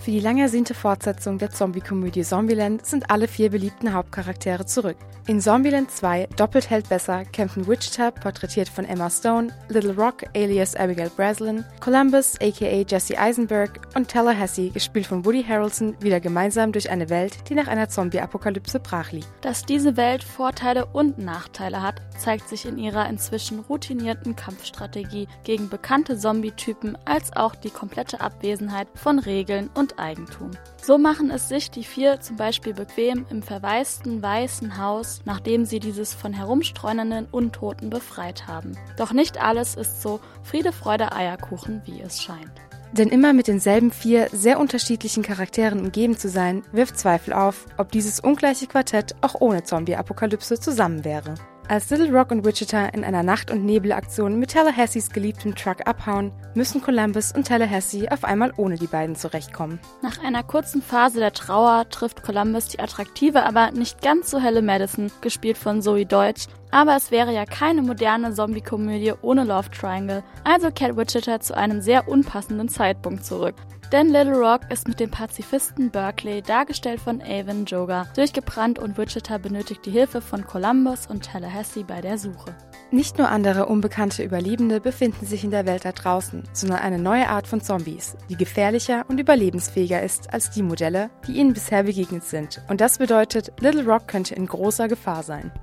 Für die lang ersehnte Fortsetzung der Zombie-Komödie Zombieland sind alle 4 beliebten Hauptcharaktere zurück. In Zombieland 2, Doppelt hält besser, kämpfen Wichita, porträtiert von Emma Stone, Little Rock, alias Abigail Breslin, Columbus, aka Jesse Eisenberg und Tallahassee, gespielt von Woody Harrelson, wieder gemeinsam durch eine Welt, die nach einer Zombie-Apokalypse brach liegt. Dass diese Welt Vorteile und Nachteile hat, zeigt sich in ihrer inzwischen routinierten Kampfstrategie gegen bekannte Zombie-Typen als auch die komplette Abwesenheit von Regeln und Eigentum. So machen es sich die 4 zum Beispiel bequem im verwaisten Weißen Haus, nachdem sie dieses von herumstreunenden Untoten befreit haben. Doch nicht alles ist so Friede, Freude, Eierkuchen, wie es scheint. Denn immer mit denselben 4 sehr unterschiedlichen Charakteren umgeben zu sein, wirft Zweifel auf, ob dieses ungleiche Quartett auch ohne Zombie-Apokalypse zusammen wäre. Als Little Rock und Wichita in einer Nacht- und Nebelaktion mit Tallahassees geliebtem Truck abhauen, müssen Columbus und Tallahassee auf einmal ohne die beiden zurechtkommen. Nach einer kurzen Phase der Trauer trifft Columbus die attraktive, aber nicht ganz so helle Madison, gespielt von Zoe Deutsch. Aber es wäre ja keine moderne Zombie-Komödie ohne Love Triangle, also kehrt Wichita zu einem sehr unpassenden Zeitpunkt zurück. Denn Little Rock ist mit dem Pazifisten Berkeley, dargestellt von Avon Joga, durchgebrannt und Wichita benötigt die Hilfe von Columbus und Tallahassee bei der Suche. Nicht nur andere unbekannte Überlebende befinden sich in der Welt da draußen, sondern eine neue Art von Zombies, die gefährlicher und überlebensfähiger ist als die Modelle, die ihnen bisher begegnet sind. Und das bedeutet, Little Rock könnte in großer Gefahr sein.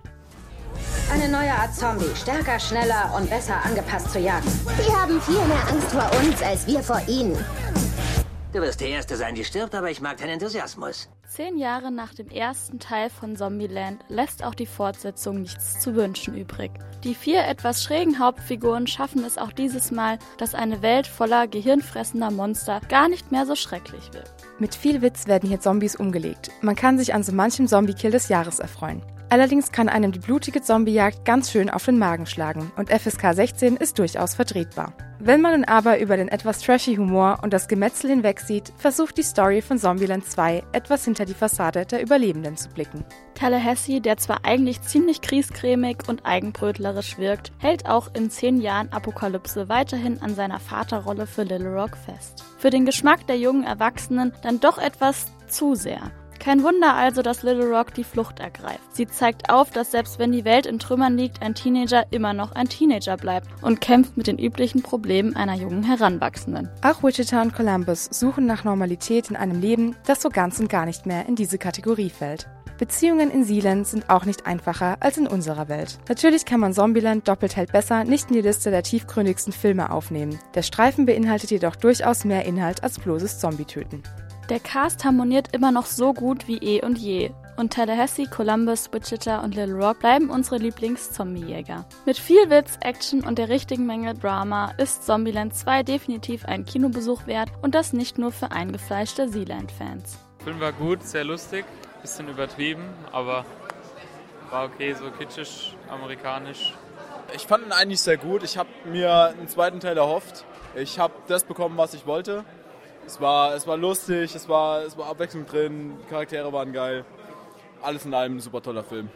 Eine neue Art Zombie, stärker, schneller und besser angepasst zur Jagd. Die haben viel mehr Angst vor uns, als wir vor ihnen. Du wirst der Erste sein, die stirbt, aber ich mag deinen Enthusiasmus. 10 Jahre nach dem ersten Teil von Zombieland lässt auch die Fortsetzung nichts zu wünschen übrig. Die 4 etwas schrägen Hauptfiguren schaffen es auch dieses Mal, dass eine Welt voller gehirnfressender Monster gar nicht mehr so schrecklich wird. Mit viel Witz werden hier Zombies umgelegt. Man kann sich an so manchem Zombie-Kill des Jahres erfreuen. Allerdings kann einem die blutige Zombiejagd ganz schön auf den Magen schlagen und FSK 16 ist durchaus vertretbar. Wenn man nun aber über den etwas trashy Humor und das Gemetzel hinwegsieht, versucht die Story von Zombieland 2 etwas hinter die Fassade der Überlebenden zu blicken. Tallahassee, der zwar eigentlich ziemlich griesgrämig und eigenbrötlerisch wirkt, hält auch in 10 Jahren Apokalypse weiterhin an seiner Vaterrolle für Little Rock fest. Für den Geschmack der jungen Erwachsenen dann doch etwas zu sehr. Kein Wunder also, dass Little Rock die Flucht ergreift. Sie zeigt auf, dass selbst wenn die Welt in Trümmern liegt, ein Teenager immer noch ein Teenager bleibt und kämpft mit den üblichen Problemen einer jungen Heranwachsenden. Auch Wichita und Columbus suchen nach Normalität in einem Leben, das so ganz und gar nicht mehr in diese Kategorie fällt. Beziehungen in Sealand sind auch nicht einfacher als in unserer Welt. Natürlich kann man Zombieland Doppelt hält besser nicht in die Liste der tiefgründigsten Filme aufnehmen. Der Streifen beinhaltet jedoch durchaus mehr Inhalt als bloßes Zombie-Töten. Der Cast harmoniert immer noch so gut wie eh und je. Und Tallahassee, Columbus, Wichita und Little Rock bleiben unsere Lieblings-Zombie-Jäger. Mit viel Witz, Action und der richtigen Menge Drama ist Zombieland 2 definitiv einen Kinobesuch wert und das nicht nur für eingefleischte Sealand-Fans. Der Film war gut, sehr lustig, bisschen übertrieben, aber war okay, so kitschig, amerikanisch. Ich fand ihn eigentlich sehr gut. Ich habe mir einen zweiten Teil erhofft. Ich habe das bekommen, was ich wollte. Es war lustig, es war Abwechslung drin, die Charaktere waren geil. Alles in allem ein super toller Film.